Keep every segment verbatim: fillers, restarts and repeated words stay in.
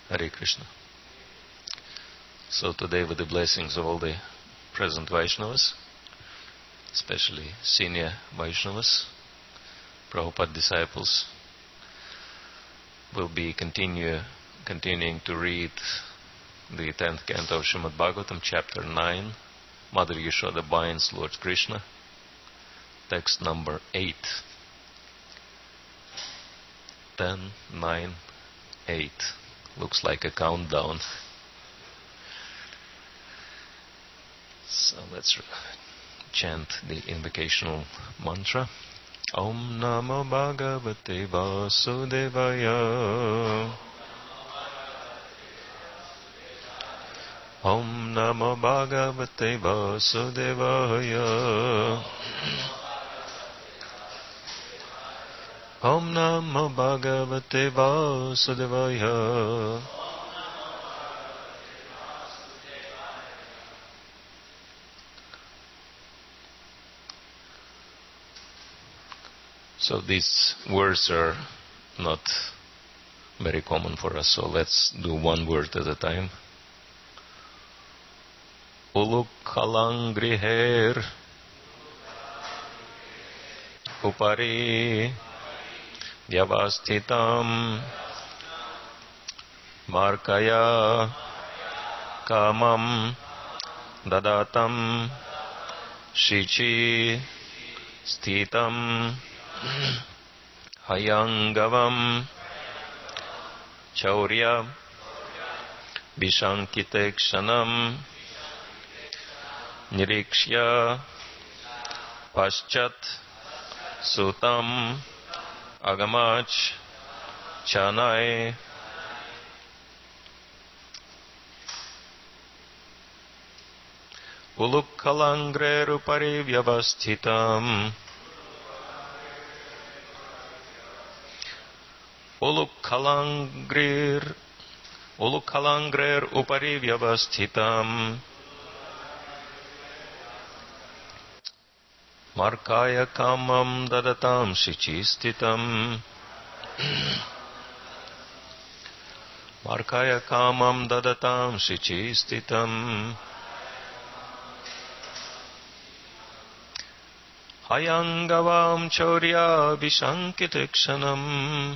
Hare Krishna. So today, with the blessings of all the present Vaishnavas, especially senior Vaishnavas, Prabhupada disciples, will be continue, continuing to read the tenth canto of Srimad Bhagavatam, chapter nine, Mother Yashoda binds Lord Krishna, text number eight. ten, nine, eight. Looks like a countdown. So let's chant the invocational mantra. Om Namo Bhagavate Vasudevaya. Om Namo Bhagavate Vasudevaya. Om Namo Bhagavate Vasudevaya. So these words are not very common for us, so let's do one word at a time. Ulukhalangriher Upari Vyavasthitam Markaya Kamam Dadatam Shichi Sthitam Hayangavam Chaurya Vishankitekshanam Nirikshya Paschat Sutam Agamach Chanai. Ulukkalangre Vyavasthitam Ulukkalangrir Ulukkalangrer Upari Vyavasthitam Markaya Kamam Dadatam Shichistitam Markaya Kamam Dadatam Shichistitam Hayangavam Chaurya Vishankitekshanam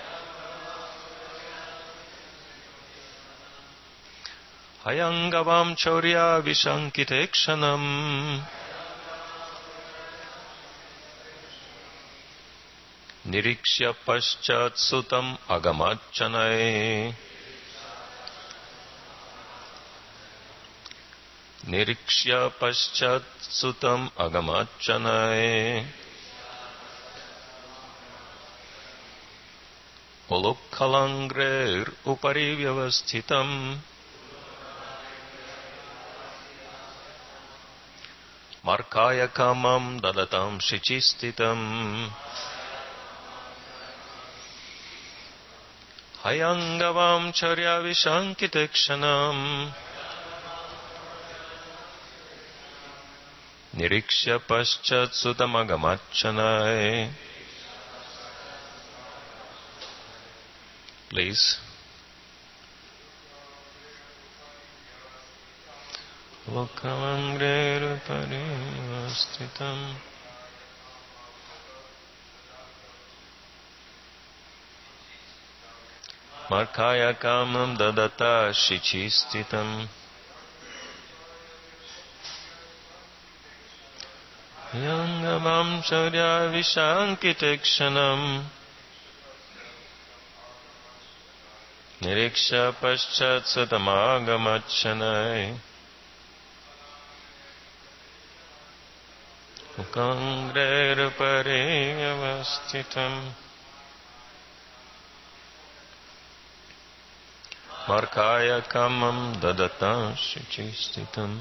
Hayangavam Chaurya Vishankitekshanam Nirikshya Paschat Sutam Agamachanai Nirikshya Paschat Sutam Agamachanai Ulukkalangrer Upari Vyavasthitam Markaya Kamam Dadatam Shichistitam Hayangavam Charya Vishankitekshanam Nirikshya Paschat Sutamagamatchanai. Please. Lokavangre Parivastitam Markaya Kamam Dadata Shichistitam Yangavam Chaurya Vishankitekshanam Niriksha Paschat Satamagamachanai Ukangre Pariyavastitam Markaya Kamam Dadata Shichistitam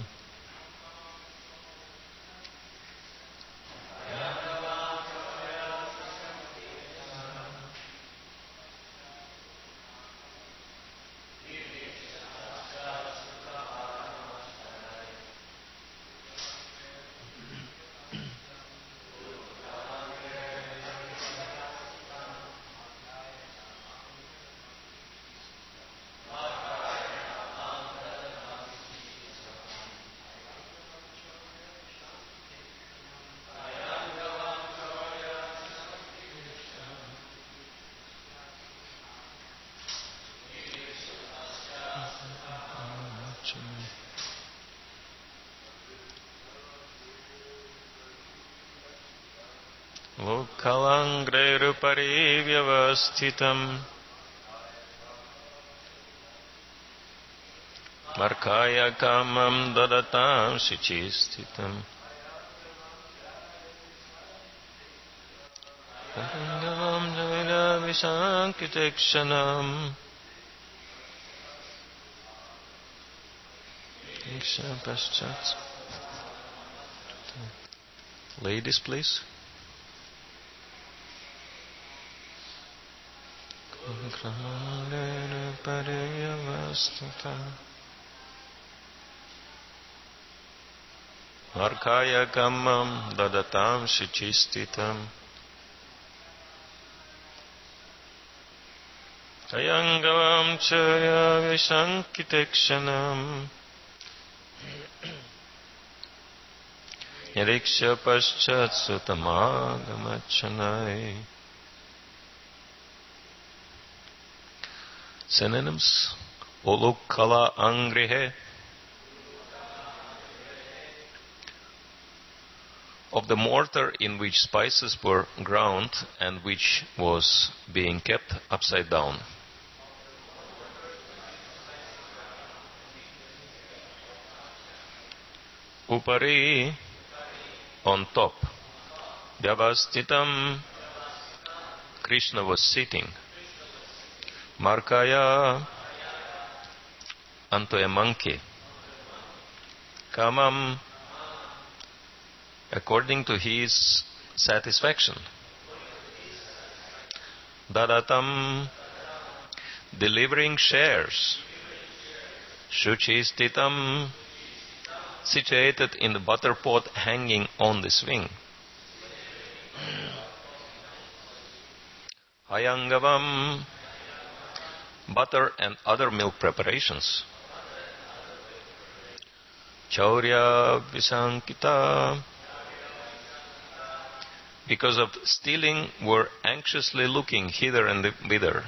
Vukkalangrirupari vyavasthitam Markaya kamam dadatam shichistitam Parangavam jaina visankitekshanam Iksha paschat. Ladies, please. Arkaya kamam dadatam shichistitam Ayangavam chaya visankitekshanam Yadiksha paschat sutamāgamachanai. Synonyms: Ulukkala angrihe, of the mortar in which spices were ground and which was being kept upside down. Upari, on top. Vyavasthitam, Krishna was sitting. Markaya, unto a monkey. Kamam, according to his satisfaction. Dadatam, delivering shares. Shuchistitam, situated in the butter pot hanging on the swing. Hayangavam, butter and other milk preparations. Chaurya Visankita, because of stealing, were anxiously looking hither and thither.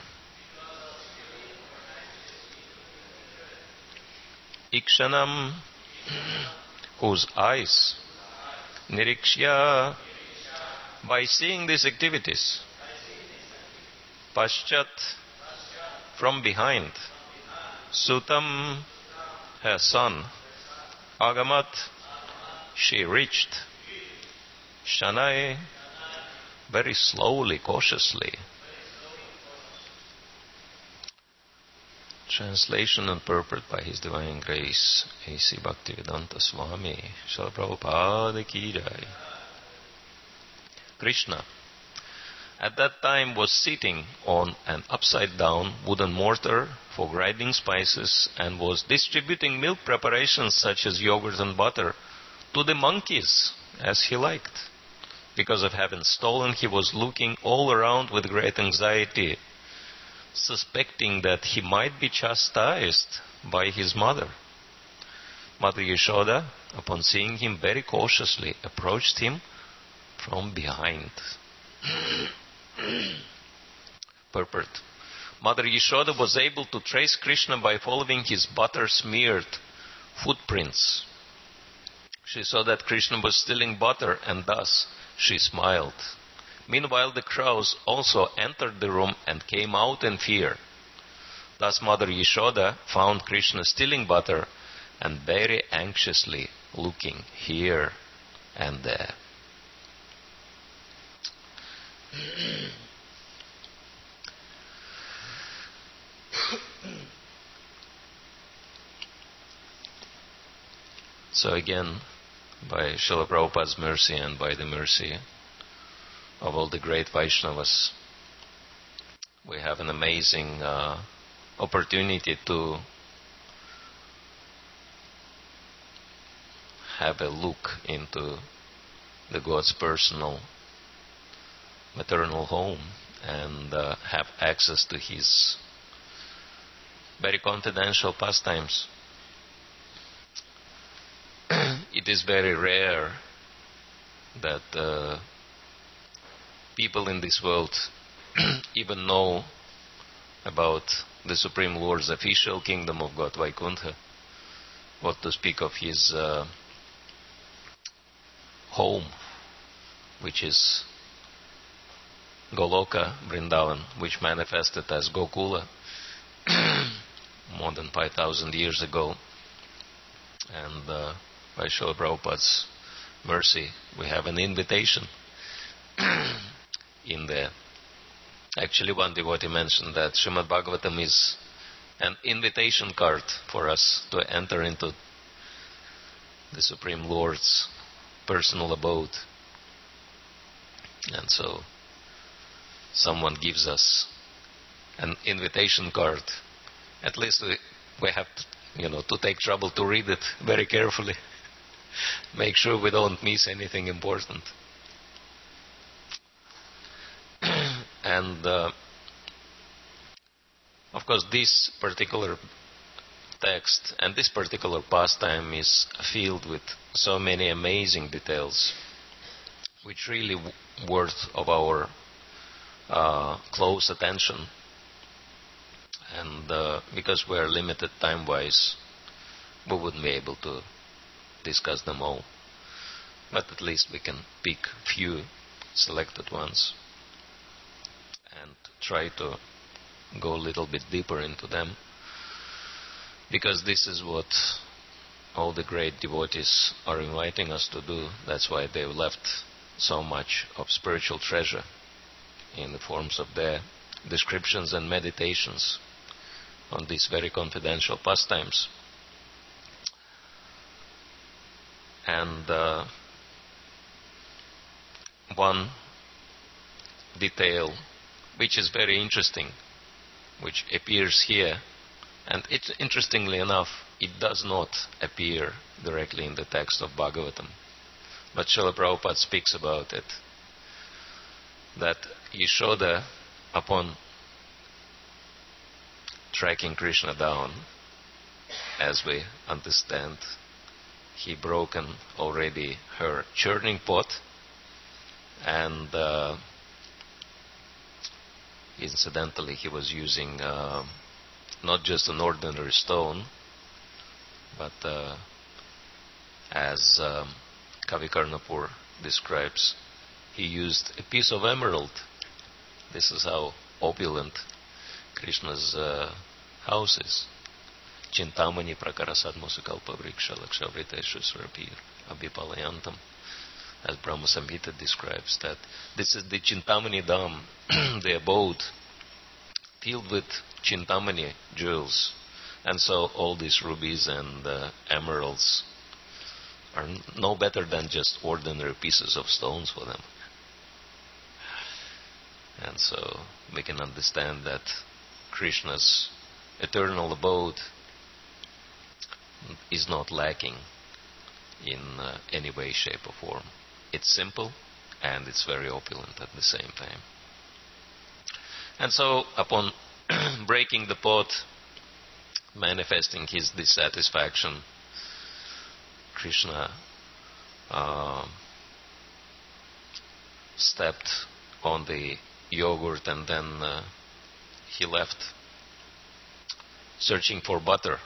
Ikshanam, whose eyes, Nirikshya, by seeing these activities, Paschat, from behind, Sutam, her son, Agamat, she reached, Shanai, very slowly, cautiously. Translation and purport by His Divine Grace, A C Bhaktivedanta Swami, Srila Prabhupada Ki Jai. Krishna, at that time, was sitting on an upside-down wooden mortar for grinding spices and was distributing milk preparations such as yogurt and butter to the monkeys as he liked. Because of having stolen, he was looking all around with great anxiety, suspecting that he might be chastised by his mother. Mother Yashoda, upon seeing him, very cautiously approached him from behind. Purport. Mother Yashoda was able to trace Krishna by following his butter-smeared footprints. She saw that Krishna was stealing butter, and thus she smiled. Meanwhile, the crows also entered the room and came out in fear. Thus Mother Yashoda found Krishna stealing butter and very anxiously looking here and there. So again, by Srila Prabhupada's mercy and by the mercy of all the great Vaishnavas, we have an amazing uh, opportunity to have a look into the God's personal maternal home and uh, have access to His very confidential pastimes. It is very rare that uh, people in this world even know about the Supreme Lord's official kingdom of God, Vaikuntha, what to speak of His uh, home, which is Goloka, Vrindavan, which manifested as Gokula more than five thousand years ago. And uh, by Srila Prabhupada's mercy, we have an invitation in there. Actually, one devotee mentioned that Srimad Bhagavatam is an invitation card for us to enter into the Supreme Lord's personal abode. And so, someone gives us an invitation card. At least we, we have to, you know, to take trouble to read it very carefully. Make sure we don't miss anything important. And uh, of course, this particular text and this particular pastime is filled with so many amazing details, which really w- worth of our uh, close attention. And uh, because we are limited time-wise, we wouldn't be able to discuss them all. But at least we can pick few selected ones and try to go a little bit deeper into them. Because this is what all the great devotees are inviting us to do. That's why they've left so much of spiritual treasure in the forms of their descriptions and meditations on these very confidential pastimes. And uh, one detail which is very interesting, which appears here, and it, interestingly enough, it does not appear directly in the text of Bhagavatam, but Srila Prabhupada speaks about it, that Yashoda, upon tracking Krishna down, as we understand, he broken already her churning pot, and uh, incidentally he was using uh, not just an ordinary stone, but uh, as um, Kavi Karnapur describes, he used a piece of emerald. This is how opulent Krishna's uh, house is. Chintamani prakarasad musakalpa vriksha lakshavrita swarapir abhipalayantam. As Brahma Samhita describes that this is the Chintamani Dham, the abode filled with Chintamani jewels. And so all these rubies and uh, emeralds are n- no better than just ordinary pieces of stones for them. And so we can understand that Krishna's eternal abode is not lacking in uh, any way, shape or form. It's simple and it's very opulent at the same time. And so upon breaking the pot, manifesting his dissatisfaction, Krishna uh, stepped on the yogurt and then uh, he left searching for butter.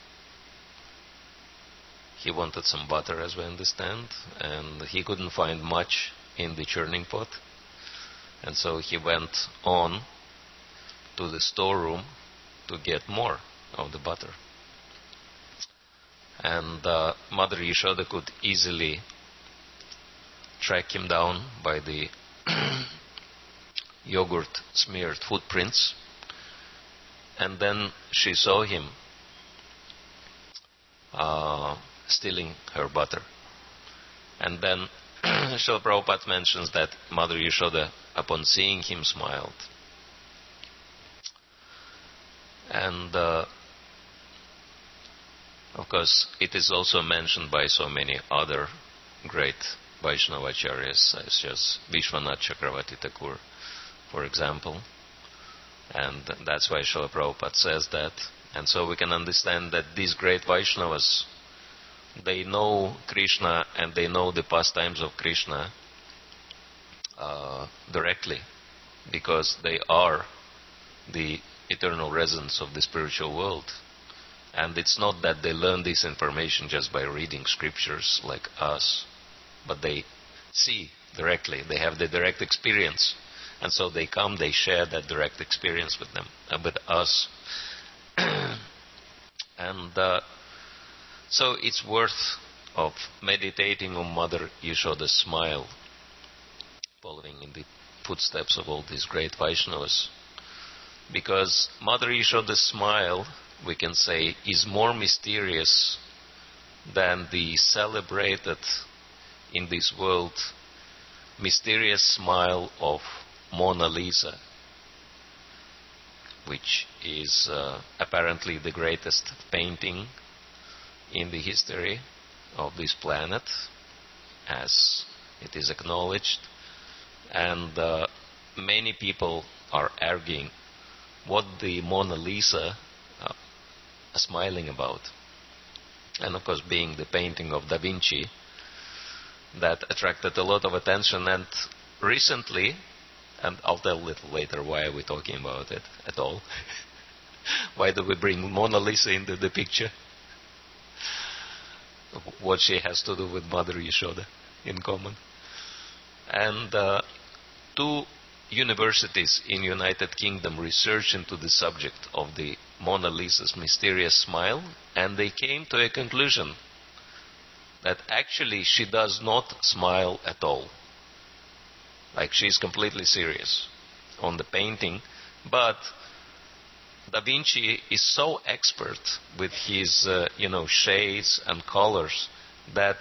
He wanted some butter, as we understand, and he couldn't find much in the churning pot. And so he went on to the storeroom to get more of the butter. And uh, Mother Yashoda could easily track him down by the yogurt smeared footprints. And then she saw him uh, stealing her butter. And then Srila Prabhupada mentions that Mother Yashoda, upon seeing him, smiled. And uh, of course, it is also mentioned by so many other great Vaishnavacharyas, such as Vishwanath Chakravarti Thakur, for example. And that's why Srila Prabhupada says that. And so we can understand that these great Vaishnavas, they know Krishna and they know the pastimes of Krishna uh, directly, because they are the eternal residents of the spiritual world. And it's not that they learn this information just by reading scriptures like us, but they see directly, they have the direct experience. And so they come, they share that direct experience with them, uh, with us. And uh, so it's worth of meditating on Mother Yashoda's smile, following in the footsteps of all these great Vaishnavas. Because Mother Yashoda's smile, we can say, is more mysterious than the celebrated in this world mysterious smile of Mona Lisa, which is uh, apparently the greatest painting in the history of this planet, as it is acknowledged. And uh, many people are arguing what the Mona Lisa uh, are smiling about. And of course, being the painting of Da Vinci, that attracted a lot of attention. And recently, and I'll tell a little later why we're talking about it at all. Why do we bring Mona Lisa into the picture? What she has to do with Mother Yashoda in common. And uh, two universities in United Kingdom researched into the subject of the Mona Lisa's mysterious smile, and they came to a conclusion that actually she does not smile at all. Like, she's completely serious on the painting, but Da Vinci is so expert with his, uh, you know, shades and colors that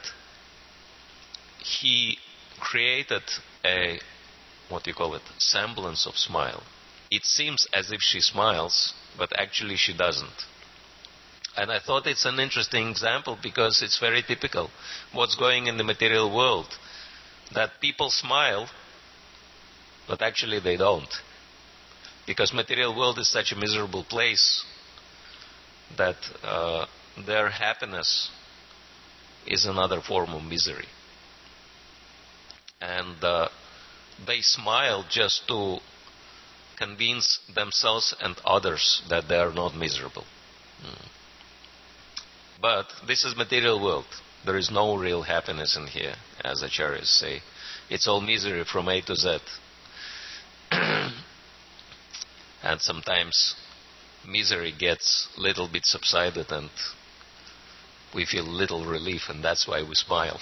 he created a, what do you call it, semblance of smile. It seems as if she smiles, but actually she doesn't. And I thought it's an interesting example because it's very typical what's going in the material world, that people smile, but actually they don't. Because material world is such a miserable place that uh, their happiness is another form of misery. And uh, they smile just to convince themselves and others that they are not miserable. Mm. But this is material world. There is no real happiness in here, as acharyas say. It's all misery from A to Z. And sometimes misery gets a little bit subsided and we feel little relief, and that's why we smile.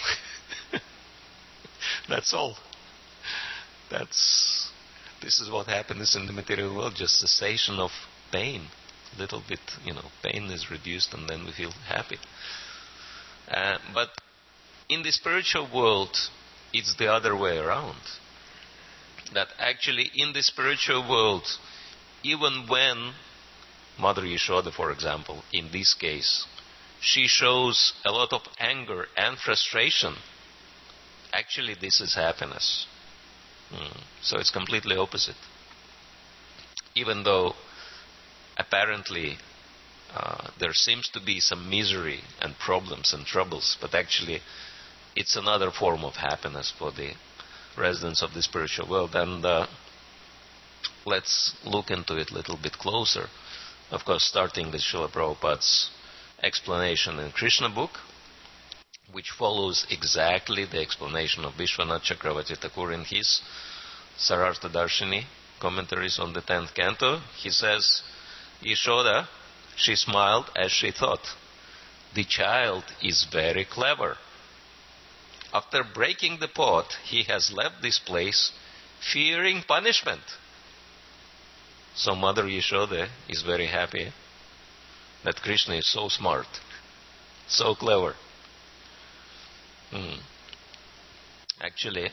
That's all. That's this is what happens in the material world, just cessation of pain. A little bit, you know, pain is reduced and then we feel happy. Uh, but in the spiritual world, it's the other way around. That actually in the spiritual world, even when Mother Yashoda, for example, in this case, she shows a lot of anger and frustration, actually this is happiness. Mm. So it's completely opposite. Even though apparently uh, there seems to be some misery and problems and troubles, but actually it's another form of happiness for the residents of the spiritual world. And uh, let's look into it a little bit closer. Of course, starting with Srila Prabhupada's explanation in Krishna book, which follows exactly the explanation of Vishwanath Chakravarti Thakur in his Sarartha Darshini commentaries on the tenth canto. He says, Yashoda, she smiled as she thought, the child is very clever. After breaking the pot, he has left this place fearing punishment. So Mother Yashoda is very happy that Krishna is so smart, so clever. Hmm. Actually,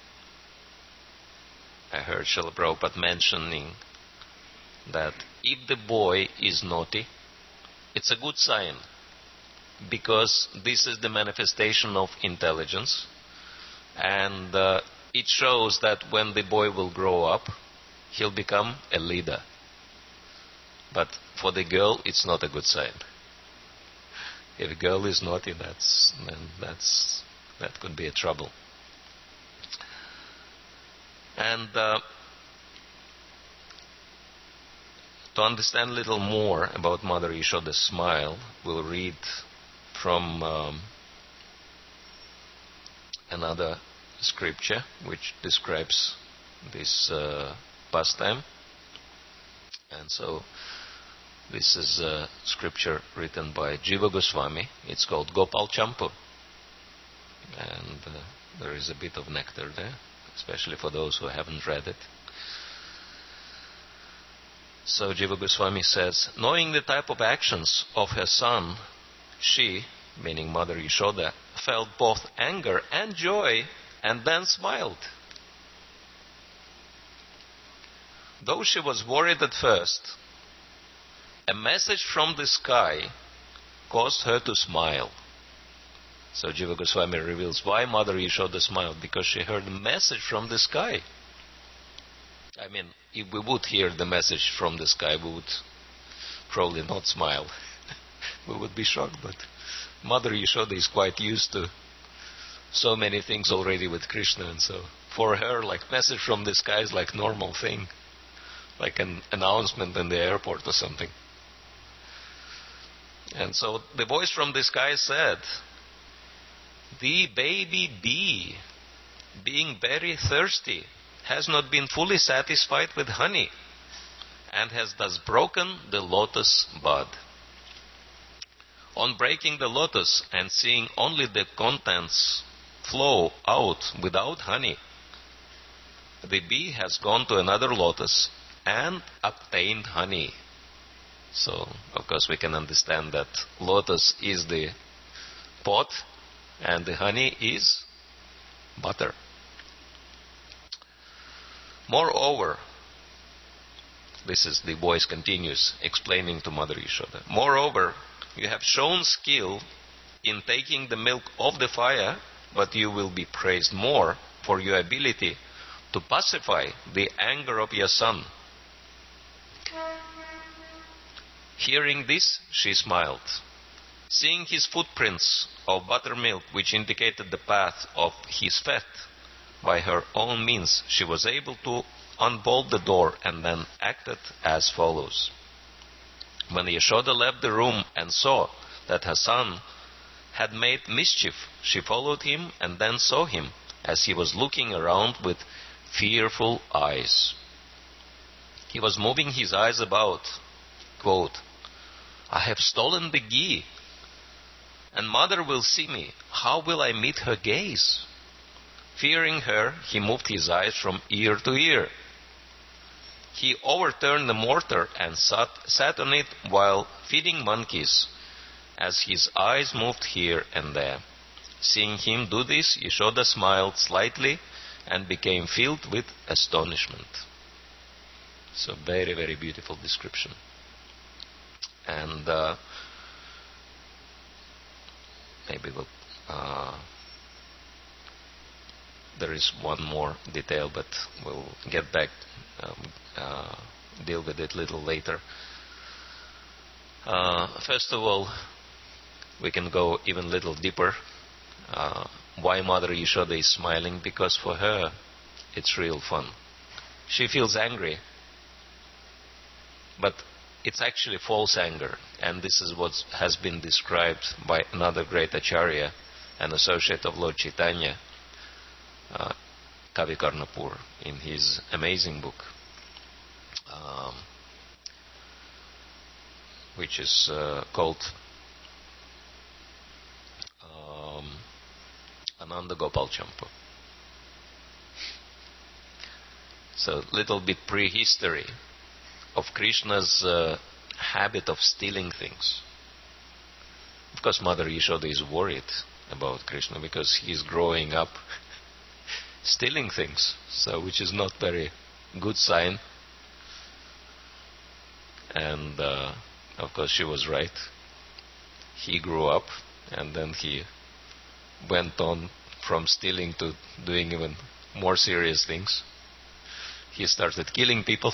I heard Srila Prabhupada mentioning that if the boy is naughty, it's a good sign, because this is the manifestation of intelligence, and uh, it shows that when the boy will grow up, he'll become a leader. But for the girl, it's not a good sign. If a girl is naughty, that's then that's that could be a trouble. And uh, to understand a little more about Mother Yashoda's smile, we'll read from um, another scripture which describes this uh, pastime. And so this is a scripture written by Jiva Goswami. It's called Gopal Champu. And uh, there is a bit of nectar there, especially for those who haven't read it. So Jiva Goswami says, knowing the type of actions of her son, she, meaning Mother Yashoda, felt both anger and joy and then smiled. Though she was worried at first, a message from the sky caused her to smile. So Jiva Goswami reveals why Mother Yashoda smiled, because she heard a message from the sky. I mean, if we would hear the message from the sky, we would probably not smile. We would be shocked, but Mother Yashoda is quite used to so many things already with Krishna, and so for her, like message from the sky is like normal thing, like an announcement in the airport or something. And so the voice from the sky said, the baby bee, being very thirsty, has not been fully satisfied with honey, and has thus broken the lotus bud. On breaking the lotus and seeing only the contents flow out without honey, the bee has gone to another lotus and obtained honey. So, of course, we can understand that lotus is the pot and the honey is butter. Moreover, this is the voice continues explaining to Mother Yashoda. Moreover, you have shown skill in taking the milk off the fire, but you will be praised more for your ability to pacify the anger of your son. Hearing this, she smiled. Seeing his footprints of buttermilk, which indicated the path of his fat, by her own means, she was able to unbolt the door and then acted as follows. When Yashoda left the room and saw that her son had made mischief, she followed him and then saw him as he was looking around with fearful eyes. He was moving his eyes about, quote, I have stolen the ghee, and mother will see me. How will I meet her gaze? Fearing her, he moved his eyes from ear to ear. He overturned the mortar and sat, sat on it while feeding monkeys, as his eyes moved here and there. Seeing him do this, Yashoda smiled slightly and became filled with astonishment. So very, very beautiful description. And uh, maybe we'll... Uh, There is one more detail, but we'll get back, um, uh, deal with it a little later. Uh, first of all, we can go even a little deeper. Uh, why Mother Yashoda is smiling? Because for her, it's real fun. She feels angry, but it's actually false anger. And this is what has been described by another great Acharya, an associate of Lord Chaitanya, Uh, Kavi Karnapur, in his amazing book, um, which is uh, called um, Ananda Gopal Champu. So, little bit prehistory of Krishna's uh, habit of stealing things. Of course, Mother Yashoda is worried about Krishna because he's growing up stealing things, so which is not very good sign. And uh, of course she was right. He grew up and then he went on from stealing to doing even more serious things. He started killing people.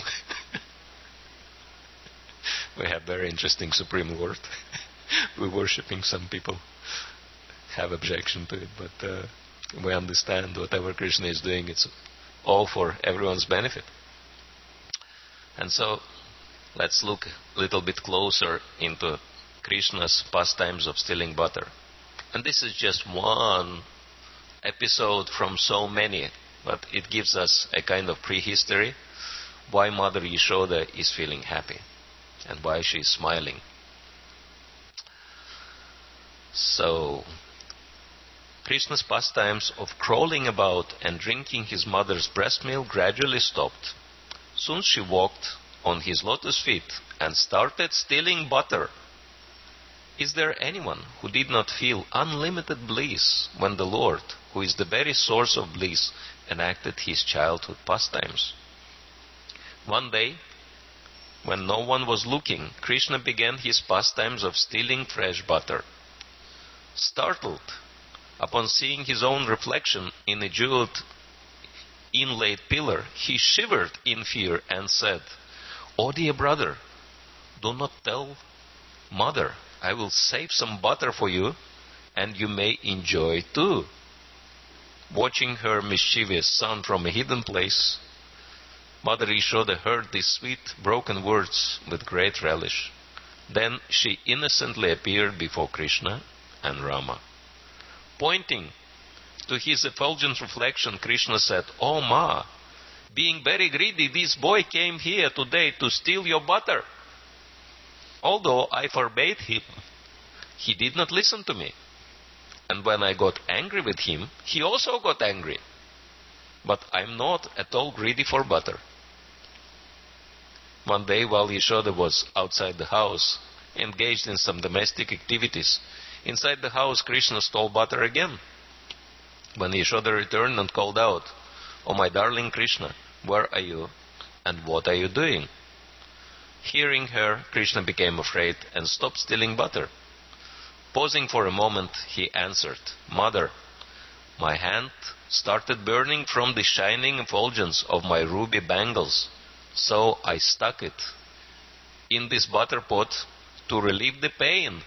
We have very interesting Supreme Lord. We're worshipping. Some people have objection to it, but uh, we understand whatever Krishna is doing, it's all for everyone's benefit. And so, let's look a little bit closer into Krishna's pastimes of stealing butter. And this is just one episode from so many but it gives us a kind of prehistory why Mother Yashoda is feeling happy and why she is smiling. So, Krishna's pastimes of crawling about and drinking his mother's breast milk gradually stopped. Soon she walked on his lotus feet and started stealing butter. Is there anyone who did not feel unlimited bliss when the Lord, who is the very source of bliss, enacted his childhood pastimes? One day, when no one was looking, Krishna began his pastimes of stealing fresh butter. Startled upon seeing his own reflection in a jeweled inlaid pillar, he shivered in fear and said, "Oh dear brother, do not tell Mother. I will save some butter for you, and you may enjoy too." Watching her mischievous son from a hidden place, Mother Yashoda heard these sweet, broken words with great relish. Then she innocently appeared before Krishna and Rama. Pointing to his effulgent reflection, Krishna said, "Oh Ma, being very greedy, this boy came here today to steal your butter. Although I forbade him, he did not listen to me. And when I got angry with him, he also got angry. But I am not at all greedy for butter." One day, while Yashoda was outside the house, engaged in some domestic activities, inside the house Krishna stole butter again. When Yashoda returned and called out, "Oh my darling Krishna, where are you and what are you doing?" Hearing her, Krishna became afraid and stopped stealing butter. Pausing for a moment, he answered, "Mother, my hand started burning from the shining effulgence of my ruby bangles, so I stuck it in this butter pot to relieve the pain."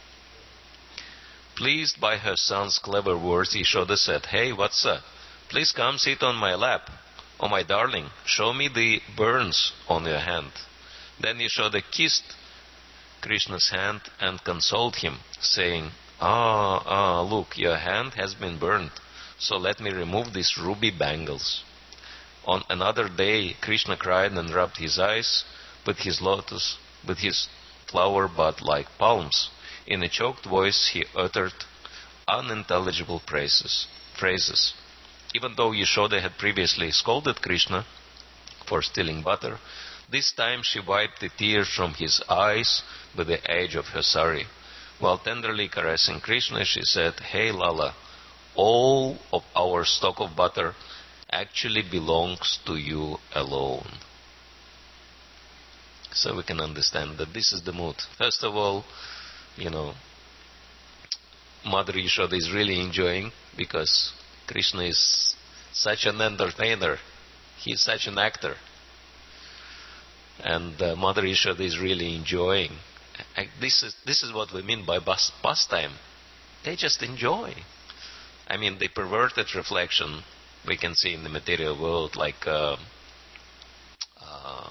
Pleased by her son's clever words, Yashoda said, "Hey, Vatsa, please come sit on my lap. Oh my darling, show me the burns on your hand." Then Yashoda kissed Krishna's hand and consoled him, saying, "Ah, ah, look, your hand has been burned, so let me remove these ruby bangles." On another day, Krishna cried and rubbed his eyes with his lotus, with his flower bud-like palms. In a choked voice, he uttered unintelligible praises, phrases. Even though Yashoda had previously scolded Krishna for stealing butter, this time she wiped the tears from his eyes with the edge of her sari. While tenderly caressing Krishna, she said, "Hey Lala, all of our stock of butter actually belongs to you alone." So we can understand that this is the mood. First of all, you know, Mother Yashoda is really enjoying because Krishna is such an entertainer. He is such an actor. And uh, Mother Yashoda is really enjoying. I, this is this is what we mean by bas- pastime. They just enjoy. I mean, the perverted reflection we can see in the material world, like uh, uh,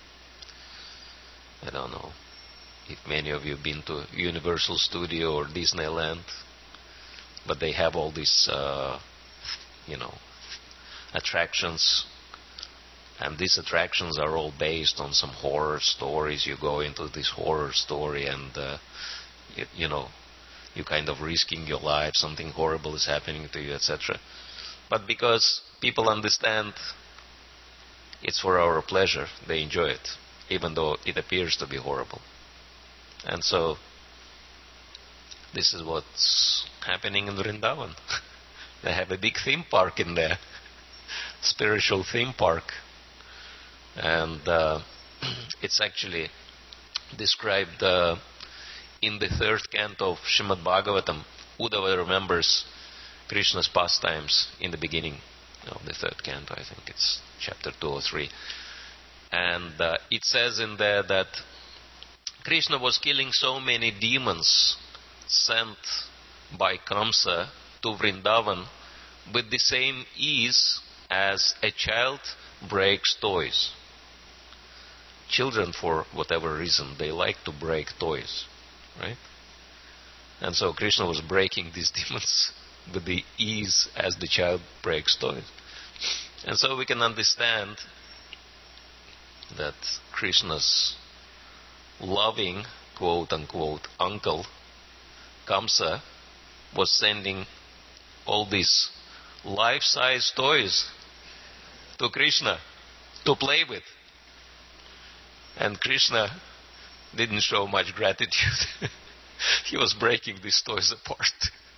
I don't know if many of you have been to Universal Studio or Disneyland, but they have all these, uh, you know, attractions. And these attractions are all based on some horror stories. You go into this horror story and, uh, you, you know, you kind of risking your life, something horrible is happening to you, et cetera. But because people understand it's for our pleasure, they enjoy it, even though it appears to be horrible. And so, this is what's happening in Vrindavan. They have a big theme park in there, spiritual theme park. And uh, it's actually described uh, in the third canto of Srimad Bhagavatam. Uddhava remembers Krishna's pastimes in the beginning of the third canto. I think it's chapter two or three. And uh, it says in there that Krishna was killing so many demons sent by Kamsa to Vrindavan with the same ease as a child breaks toys. Children, for whatever reason, they like to break toys, right? And so Krishna was breaking these demons with the ease as the child breaks toys. And so we can understand that Krishna's loving, quote-unquote, uncle, Kamsa, was sending all these life-size toys to Krishna to play with. And Krishna didn't show much gratitude. He was breaking these toys apart.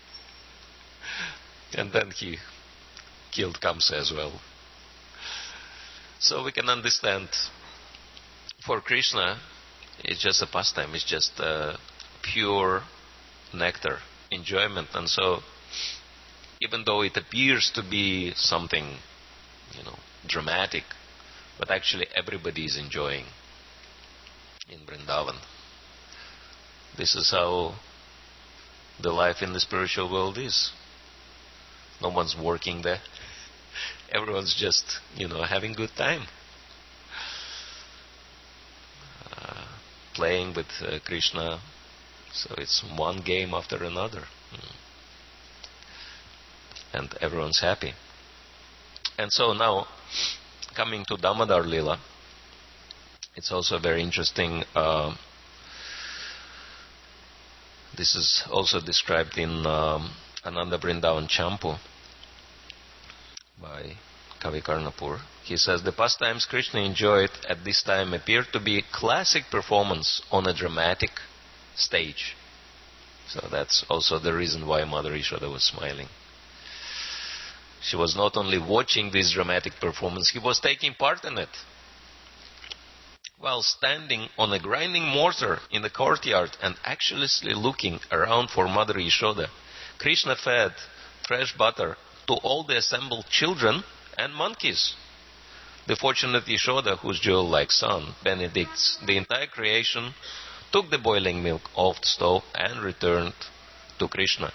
And then he killed Kamsa as well. So we can understand, for Krishna, it's just a pastime, it's just a pure nectar, enjoyment. And so, even though it appears to be something, you know, dramatic, but actually everybody is enjoying in Vrindavan. This is how the life in the spiritual world is. No one's working there. Everyone's just, you know, having good time. Uh, playing with uh, Krishna. So it's one game after another. Mm. And everyone's happy. And so now, coming to Damodar Lila, it's also very interesting. Uh, this is also described in um, Ananda Vrindavan Champu by Kavi Karnapur. He says, the pastimes Krishna enjoyed at this time appeared to be classic performance on a dramatic stage. So that's also the reason why Mother Yashoda was smiling. She was not only watching this dramatic performance, he was taking part in it. While standing on a grinding mortar in the courtyard and anxiously looking around for Mother Yashoda, Krishna fed fresh butter to all the assembled children and monkeys. The fortunate Yashoda, whose jewel-like son benedicts the entire creation, took the boiling milk off the stove and returned to Krishna.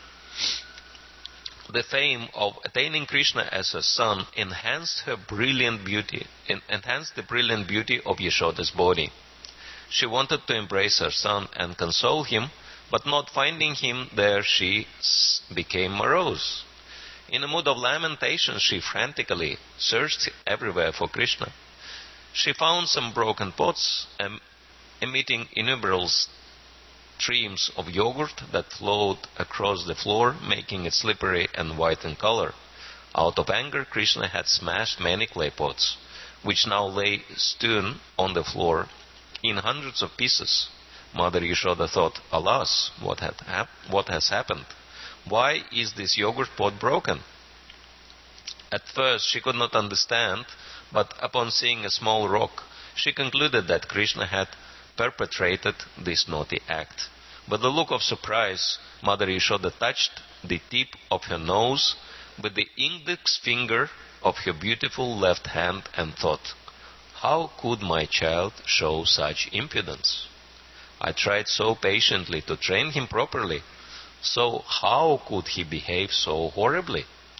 The fame of attaining Krishna as a son enhanced her brilliant beauty, enhanced the brilliant beauty of Yashoda's body. She wanted to embrace her son and console him, but not finding him there, she became morose. In a mood of lamentation, she frantically searched everywhere for Krishna. She found some broken pots, um, emitting innumerable streams of yogurt that flowed across the floor, making it slippery and white in color. Out of anger, Krishna had smashed many clay pots, which now lay strewn on the floor in hundreds of pieces. Mother Yashoda thought, alas, what, had hap- what has happened? Why is this yogurt pot broken? At first she could not understand, but upon seeing a small rock, she concluded that Krishna had perpetrated this naughty act. With a look of surprise, Mother Yashoda touched the tip of her nose with the index finger of her beautiful left hand and thought, how could my child show such impudence? I tried so patiently to train him properly, so how could he behave so horribly?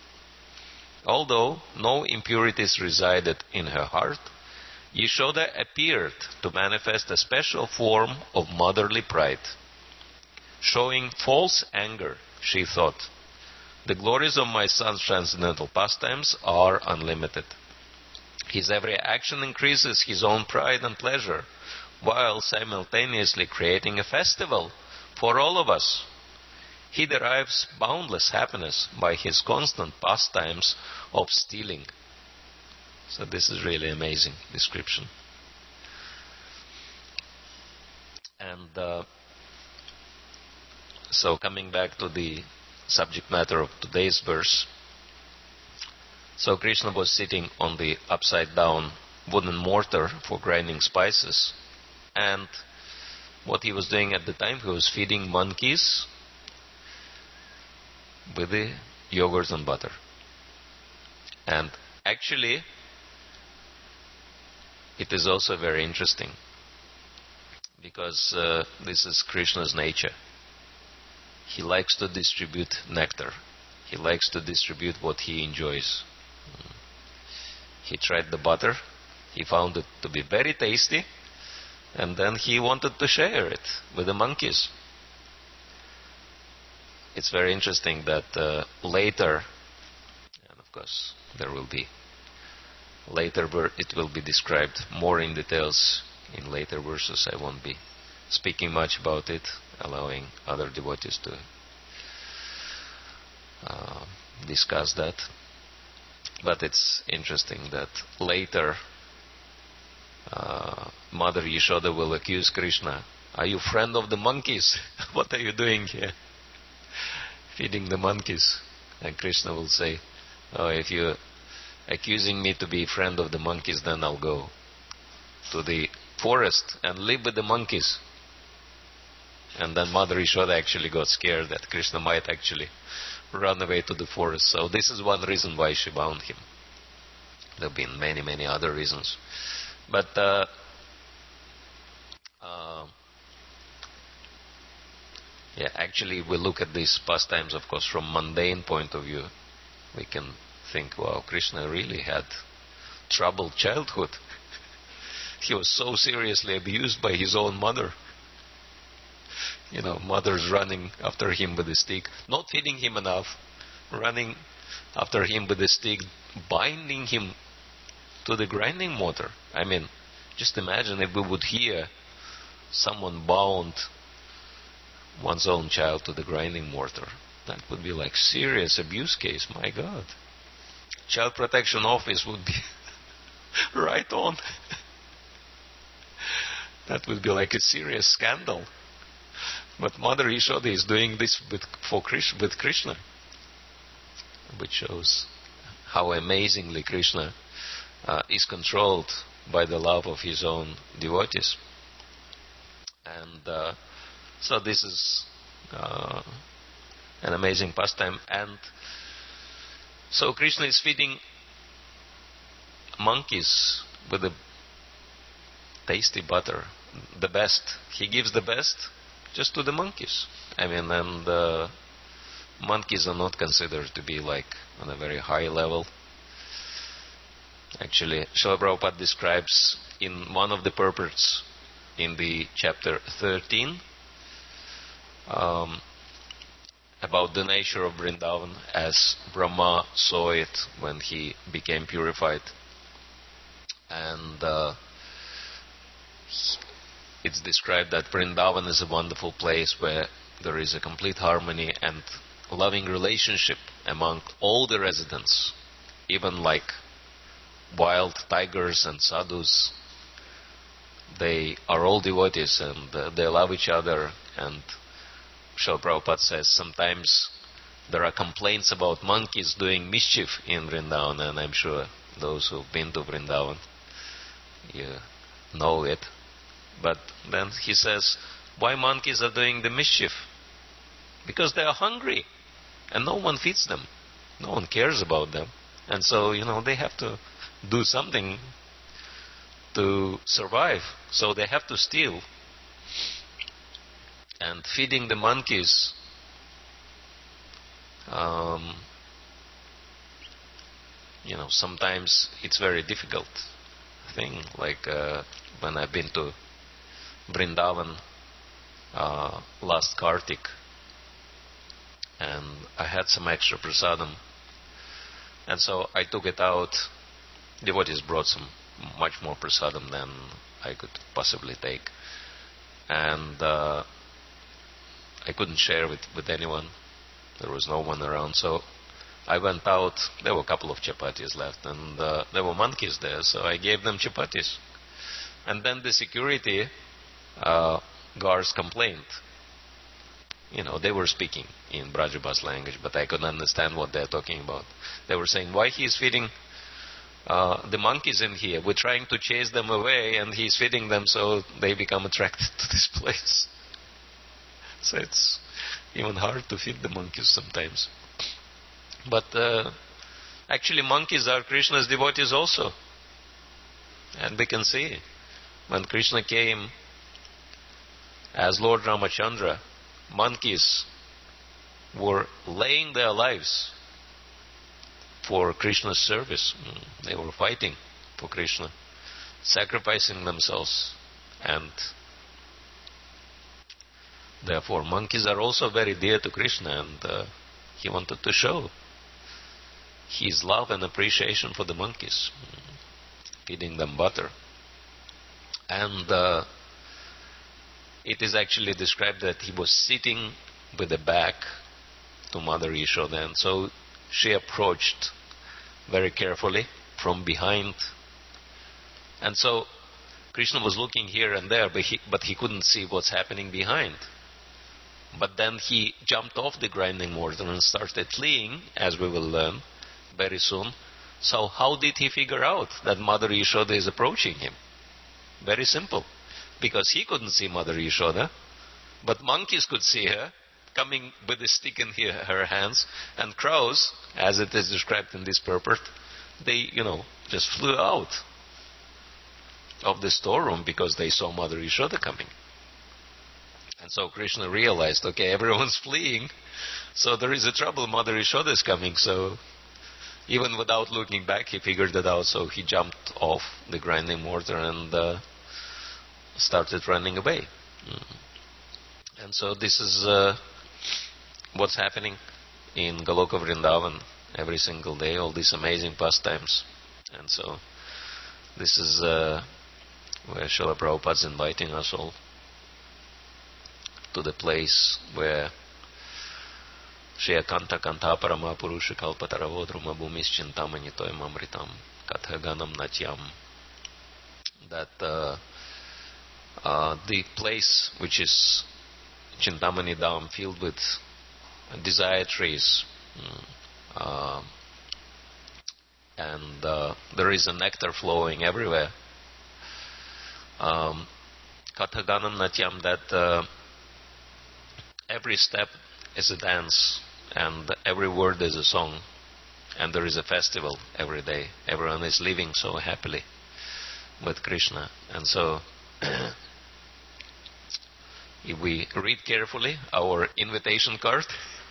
Although no impurities resided in her heart, Yashoda appeared to manifest a special form of motherly pride. Showing false anger, she thought, the glories of my son's transcendental pastimes are unlimited. His every action increases his own pride and pleasure, while simultaneously creating a festival for all of us. He derives boundless happiness by his constant pastimes of stealing. So this is really amazing description. And uh, so coming back to the subject matter of today's verse. So Krishna was sitting on the upside down wooden mortar for grinding spices. And what he was doing at the time, he was feeding monkeys with the yogurt and butter. And actually, it is also very interesting because uh, this is Krishna's nature. He likes to distribute nectar. He likes to distribute what he enjoys. He tried the butter. He found it to be very tasty. And then he wanted to share it with the monkeys. It's very interesting that uh, later, and of course there will be later ver- it will be described more in details in later verses. I won't be speaking much about it, allowing other devotees to uh, discuss that. But it's interesting that later uh, Mother Yashoda will accuse Krishna. Are you friend of the monkeys? What are you doing here? Feeding the monkeys. And Krishna will say, oh, if you're accusing me to be friend of the monkeys, then I'll go to the forest and live with the monkeys. And then Mother Yashoda actually got scared that Krishna might actually run away to the forest. So this is one reason why she bound him. There have been many, many other reasons. But uh, uh, yeah, actually we look at these pastimes, of course, from mundane point of view. We can think, wow, Krishna really had troubled childhood. He was so seriously abused by his own mother. You know, mother's running after him with a stick, not feeding him enough, running after him with a stick, binding him to the grinding mortar. I mean, just imagine if we would hear someone bound one's own child to the grinding mortar. That would be like serious abuse case, my God. Child Protection Office would be right on. That would be like a serious scandal. But Mother Yashoda is doing this with, for Krishna, with Krishna, which shows how amazingly Krishna uh, is controlled by the love of his own devotees. And uh, so this is uh, an amazing pastime. And so Krishna is feeding monkeys with the tasty butter, the best. He gives the best just to the monkeys. I mean, and uh, monkeys are not considered to be like on a very high level. Actually, Srila Prabhupada describes in one of the purports in the chapter thirteen um, about the nature of Vrindavan as Brahma saw it when he became purified. And uh, it's described that Vrindavan is a wonderful place where there is a complete harmony and loving relationship among all the residents, even like wild tigers and sadhus. They are all devotees and uh, they love each other. And Srila Prabhupada says sometimes there are complaints about monkeys doing mischief in Vrindavan, and I'm sure those who've been to Vrindavan, you know it. But then he says, why monkeys are doing the mischief? Because they are hungry and no one feeds them. No one cares about them. And so, you know, they have to do something to survive. So they have to steal. And feeding the monkeys, um, you know, sometimes it's very difficult thing. Like uh, when I've been to Vrindavan uh, last Kartik, and I had some extra prasadam, and so I took it out. Devotees brought some much more prasadam than I could possibly take, and uh, I couldn't share with with anyone. There was no one around, so I went out. There were a couple of chapatis left, and uh, there were monkeys there, so I gave them chapatis. And then the security uh, guards complained. You know, they were speaking in Brajabas language, but I couldn't understand what they're talking about. They were saying, why he's feeding uh, the monkeys in here? We're trying to chase them away, and he's feeding them so they become attracted to this place. So it's even hard to feed the monkeys sometimes. But uh, actually monkeys are Krishna's devotees also. And we can see when Krishna came as Lord Ramachandra, monkeys were laying their lives for Krishna's service. They were fighting for Krishna, sacrificing themselves. And therefore monkeys are also very dear to Krishna, and uh, he wanted to show his love and appreciation for the monkeys. feeding them butter. And uh, it is actually described that he was sitting with the back to Mother Yashoda, and so she approached very carefully from behind. And so Krishna was looking here and there, but he, but he couldn't see what's happening behind. But then he jumped off the grinding mortar and started fleeing, as we will learn very soon. So how did he figure out that Mother Yashoda is approaching him? Very simple. Because he couldn't see Mother Yashoda, but monkeys could see her coming with a stick in her hands, and crows, as it is described in this purport, they, you know, just flew out of the storeroom because they saw Mother Yashoda coming. And so Krishna realized, okay, everyone's fleeing, so there is a trouble, Mother Yashoda is coming. So even without looking back, he figured it out, so he jumped off the grinding mortar and uh, started running away. Mm. And so this is uh, what's happening in Goloka Vrindavan every single day, all these amazing pastimes. And so this is uh, where Srila Prabhupada is inviting us all to the place where Shriya Kanta Kanta Parama Purusha Kalpataravodruma Bhumis Chintamani Toyam Amritam Kathaganam Natyam. That uh, uh, the place which is Chintamani Dham, filled with desire trees, uh, and uh, there is a nectar flowing everywhere. Um, Kathaganam Natyam, that uh, every step is a dance, and every word is a song, and there is a festival every day. Everyone is living so happily with Krishna. And so if we read carefully our invitation card,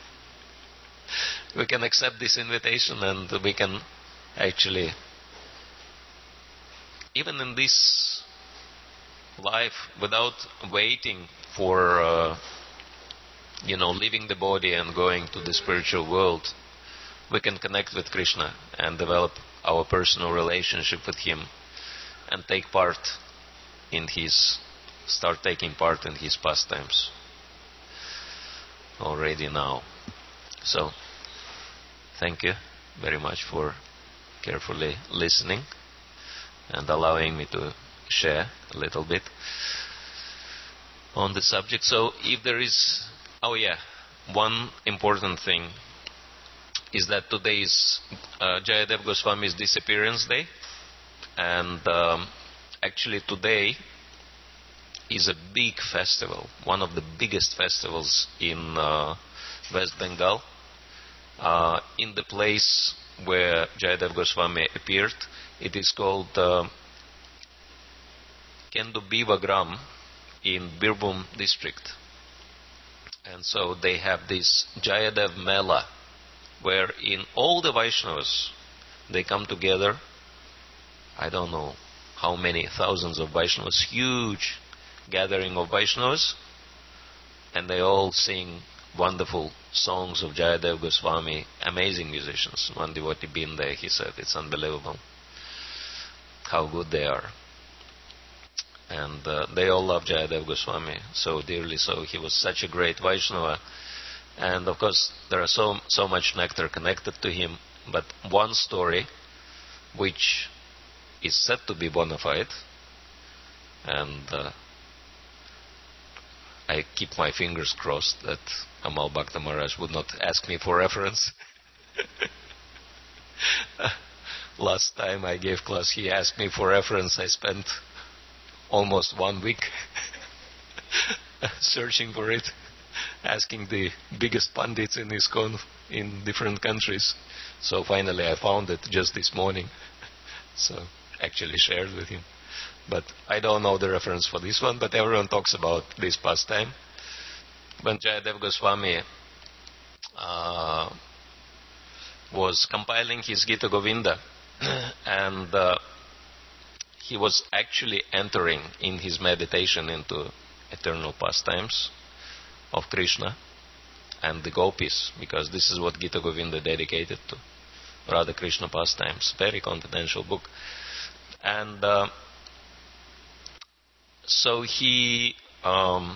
we can accept this invitation, and we can actually, even in this life, without waiting for uh, you know, leaving the body and going to the spiritual world, we can connect with Krishna and develop our personal relationship with Him and take part in His, start taking part in His pastimes already now. So, thank you very much for carefully listening and allowing me to share a little bit on the subject. So, if there is, oh yeah, one important thing is that today is uh, Jayadev Goswami's disappearance day, and um, actually today is a big festival, one of the biggest festivals in uh, West Bengal. Uh, in the place where Jayadev Goswami appeared, it is called uh, Kendubiva Gram in Birbhum district. And so they have this Jayadev Mela, where in all the Vaishnavas, they come together. I don't know how many thousands of Vaishnavas, huge gathering of Vaishnavas, and they all sing wonderful songs of Jayadev Goswami, amazing musicians. One devotee been there, he said, it's unbelievable how good they are. And uh, they all love Jayadev Goswami so dearly, so he was such a great Vaishnava. And of course, there are so so much nectar connected to him, but one story which is said to be bona fide, and uh, I keep my fingers crossed that Amal Bhakta Maharaj would not ask me for reference. Last time I gave class, he asked me for reference. I spent almost one week searching for it, asking the biggest pundits in ISKCON in different countries. So finally I found it just this morning. So actually shared with him. But I don't know the reference for this one, but everyone talks about this pastime. When Jayadev Goswami uh, was compiling his Gita Govinda, and uh, he was actually entering in his meditation into eternal pastimes of Krishna and the gopis, because this is what Gita Govinda dedicated to, Radha Krishna pastimes, very confidential book. And uh, so he um,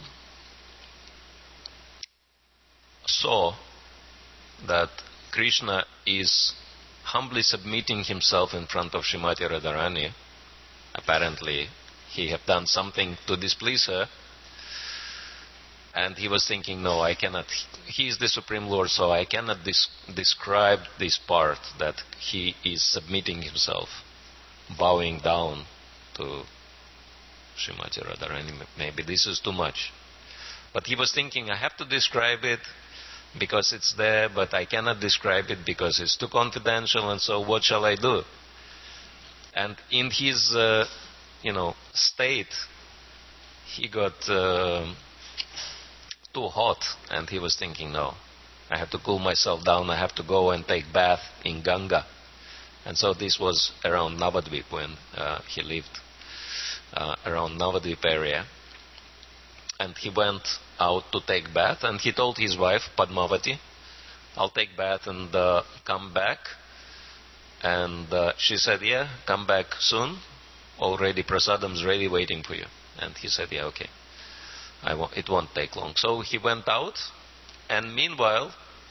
saw that Krishna is humbly submitting himself in front of Srimati Radharani. Apparently, he had done something to displease her. And he was thinking, no, I cannot. He is the Supreme Lord, so I cannot dis- describe this part that he is submitting himself, bowing down to Srimati Radharani. Maybe this is too much. But he was thinking, I have to describe it because it's there, but I cannot describe it because it's too confidential, and so what shall I do? And in his, uh, you know, state, he got uh, too hot, and he was thinking, no, I have to cool myself down, I have to go and take bath in Ganga. And so this was around Navadvip when uh, he lived, uh, around Navadvip area. And he went out to take bath, and he told his wife, Padmavati, I'll take bath and uh, come back. And uh, she said, yeah, come back soon. Already prasadam's ready waiting for you. And he said, yeah, okay. I won't, it won't take long. So he went out, and meanwhile,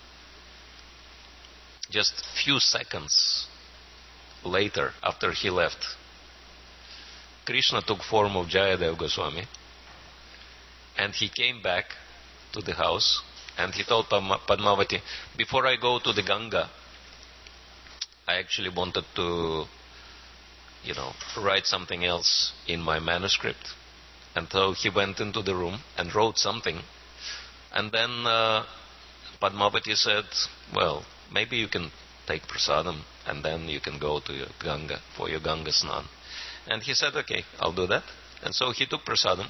just few seconds later, after he left, Krishna took form of Jayadev Goswami, and he came back to the house, and he told Padmavati, before I go to the Ganga, I actually wanted to, you know, write something else in my manuscript. And so he went into the room and wrote something. And then uh, Padmavati said, well, maybe you can take prasadam and then you can go to your Ganga for your Ganga Snan. And he said, okay, I'll do that. And so he took prasadam.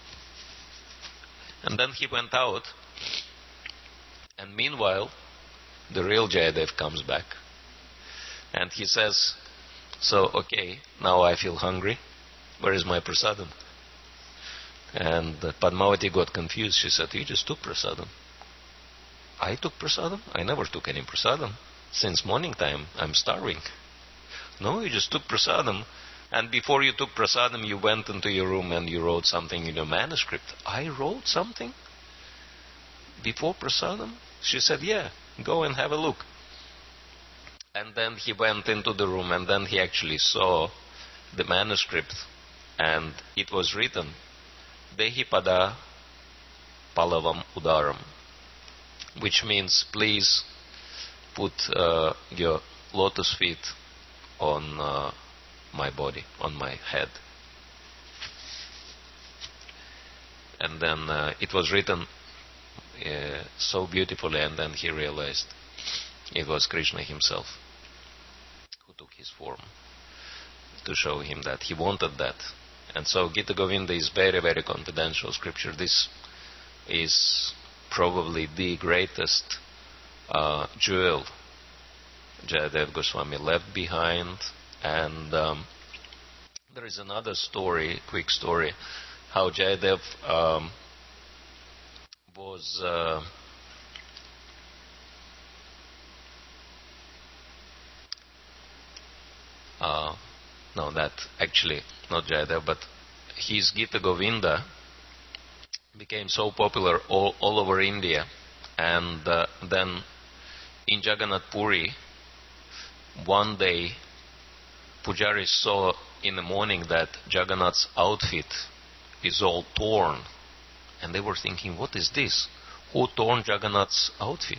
And then he went out. And meanwhile, the real Jayadev comes back. And he says, so, okay, now I feel hungry. Where is my prasadam? And uh, Padmavati got confused. She said, you just took prasadam. I took prasadam? I never took any prasadam. Since morning time, I'm starving. No, you just took prasadam. And before you took prasadam, you went into your room and you wrote something in your manuscript. I wrote something? Before prasadam? She said, yeah, go and have a look. And then he went into the room, and then he actually saw the manuscript, and it was written, Dehi pada palavam udaram, which means please put uh, your lotus feet on uh, my body, on my head. And then uh, it was written uh, so beautifully, and then he realized it was Krishna himself who took his form to show him that he wanted that. And so Gita Govinda is very, very confidential scripture. This is probably the greatest uh, jewel Jayadev Goswami left behind. And um, there is another story, quick story, how Jayadev um, was uh, uh, no, that actually not Jayadev, but his Gita Govinda became so popular all, all over India, and uh, then in Jagannath Puri, one day Pujari saw in the morning that Jagannath's outfit is all torn. And they were thinking, what is this? Who torn Jagannath's outfit?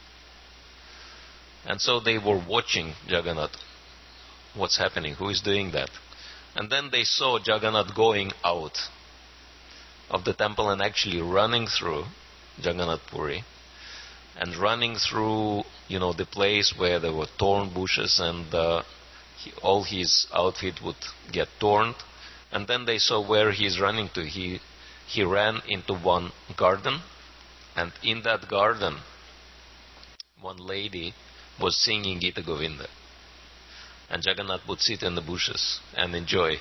And so they were watching Jagannath. What's happening? Who is doing that? And then they saw Jagannath going out of the temple and actually running through Jagannath Puri. And running through, you know, the place where there were torn bushes, and uh, he, all his outfit would get torn. And then they saw where he's running to. He he ran into one garden, and in that garden, one lady was singing Gita Govinda. And Jagannath would sit in the bushes and enjoy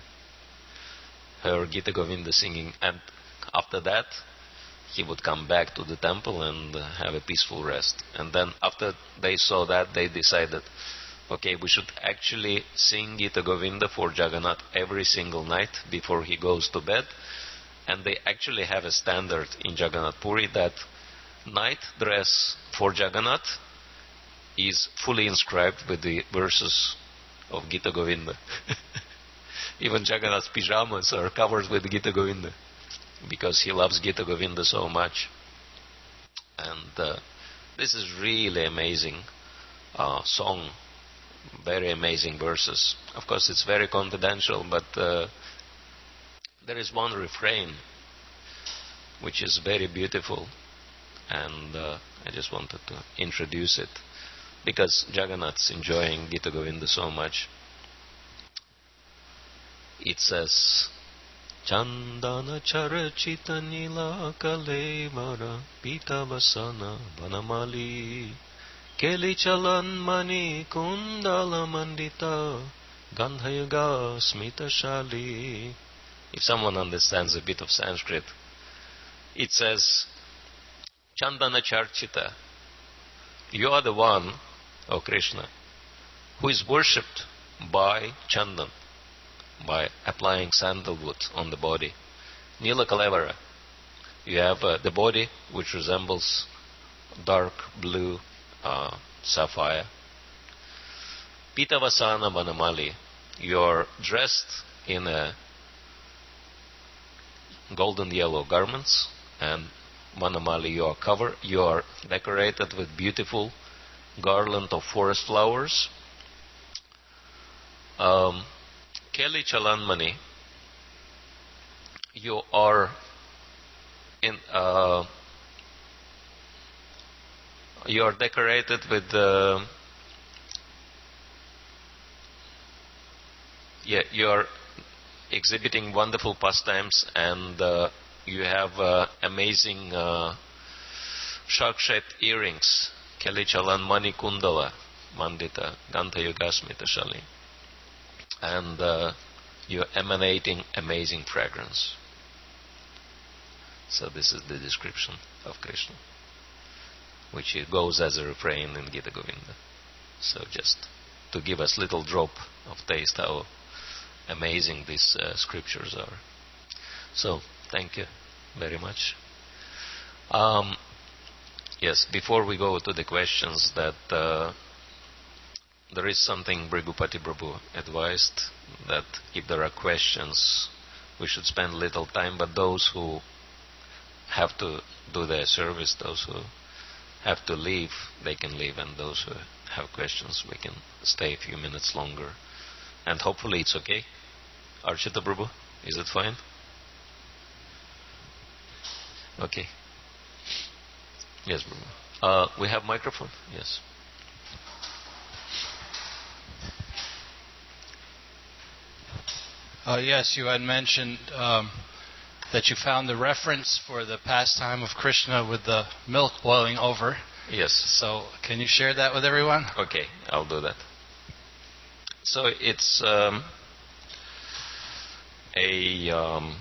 her Gita Govinda singing. And after that, he would come back to the temple and have a peaceful rest. And then after they saw that, they decided, okay, we should actually sing Gita Govinda for Jagannath every single night before he goes to bed. And they actually have a standard in Jagannath Puri that night dress for Jagannath is fully inscribed with the verses of Gita Govinda. Even Jagannath's pyjamas are covered with Gita Govinda because he loves Gita Govinda so much. And uh, this is really amazing uh, song, very amazing verses. Of course, it's very confidential, but uh, there is one refrain which is very beautiful, and uh, I just wanted to introduce it because Jagannath's enjoying Gita Govinda so much. It says, Chandana charachita nila kalevara pitavasana vanamali keli chalan mani kundala mandita gandhayuga smita shali. If someone understands a bit of Sanskrit, it says, Chandana charchita, you are the one, O Krishna, who is worshipped by Chandan, by applying sandalwood on the body. Nila Kalevara, you have uh, the body which resembles dark blue uh, sapphire. Pitavasana Vanamali, you are dressed in a golden yellow garments, and Vanamali, you are covered, you are decorated with beautiful garland of forest flowers. Um, Keli Chalanmani, you are in uh, you are decorated with uh, yeah you are exhibiting wonderful pastimes, and uh, you have uh, amazing uh, shark-shaped earrings. Keli Chalanmani Kundala Mandita Ganta Yugasmita Shali. And uh, you're emanating amazing fragrance. So this is the description of Krishna, which it goes as a refrain in Gita Govinda. So just to give us little drop of taste how amazing these uh, scriptures are. So thank you very much. Um, yes, before we go to the questions, that uh, there is something Brigupati Prabhu advised, that if there are questions, we should spend little time, but those who have to do their service, those who have to leave, they can leave, and those who have questions, we can stay a few minutes longer. And hopefully it's okay. Archita Prabhu, is it fine? Okay. Yes, Prabhu. Uh, we have microphone? Yes. Uh, yes, you had mentioned um, that you found the reference for the pastime of Krishna with the milk boiling over. Yes. So, can you share that with everyone? Okay, I'll do that. So it's um, a um,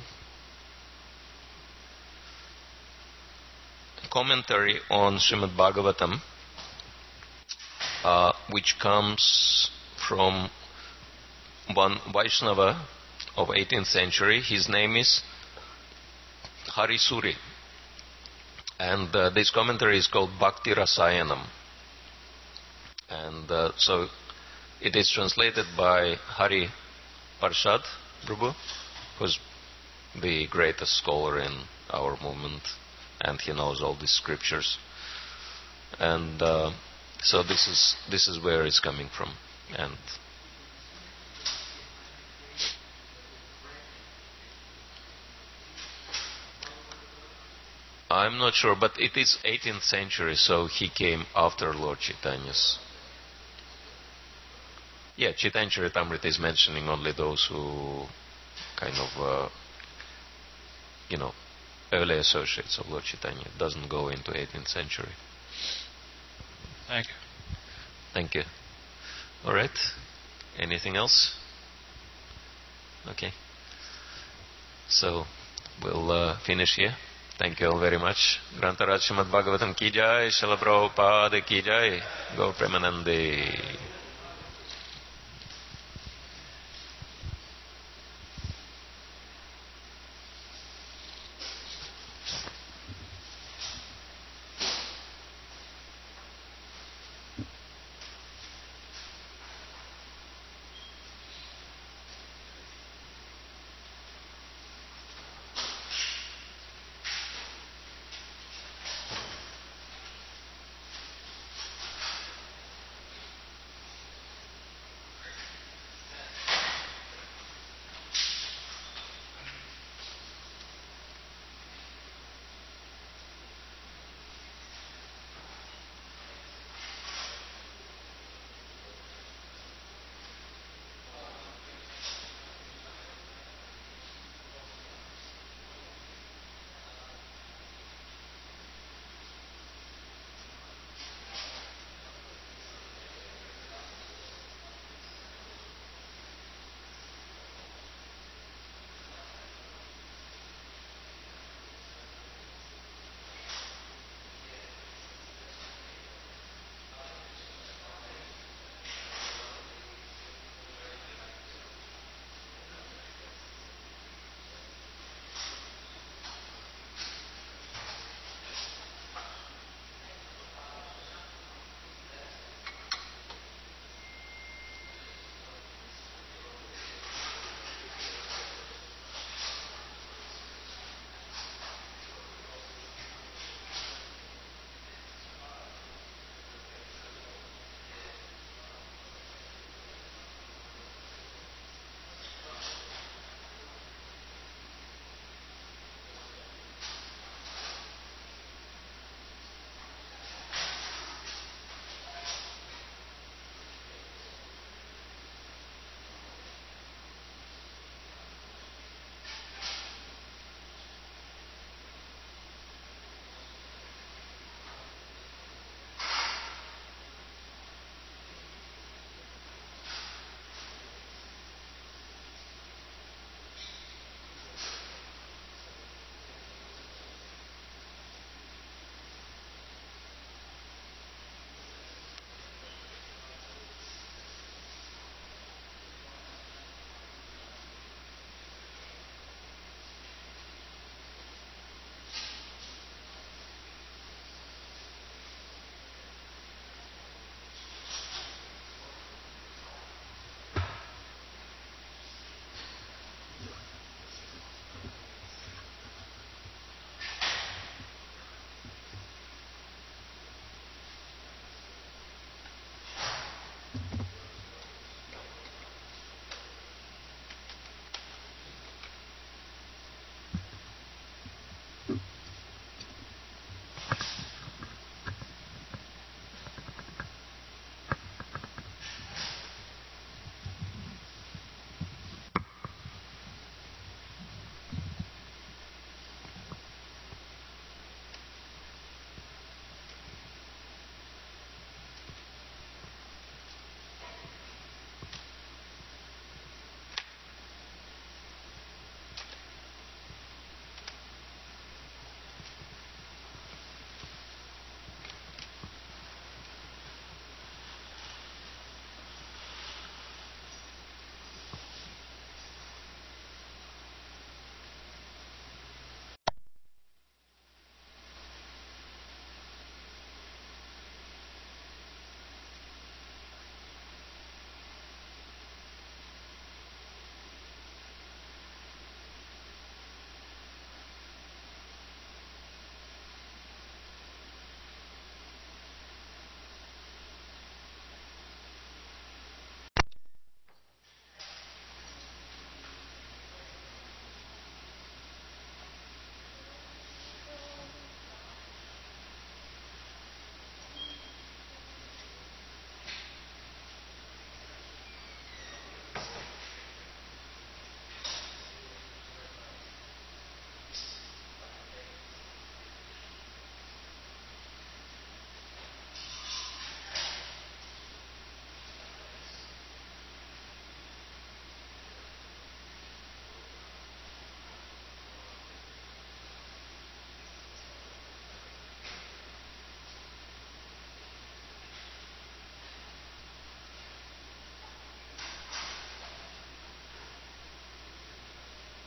commentary on Srimad Bhagavatam, uh, which comes from one Vaishnava of eighteenth century. His name is Hari Suri, and uh, this commentary is called Bhakti Rasayanam, and uh, so it is translated by Hari Parshad Prabhu, who's the greatest scholar in our movement, and he knows all these scriptures. And uh, so this is this is where it's coming from. And I'm not sure, but it is eighteenth century, so he came after Lord Chaitanya's. Yeah, Chaitanya Charitamrita is mentioning only those who kind of, uh, you know, early associates of Lord Chaitanya. It doesn't go into eighteenth century. Thank you. Thank you. All right. Anything else? Okay. So we'll uh, finish here. Thank you all very much. Grantaraj Srimad Bhagavatam ki jai, Srila Prabhupada ki jai, Gaur Premanande.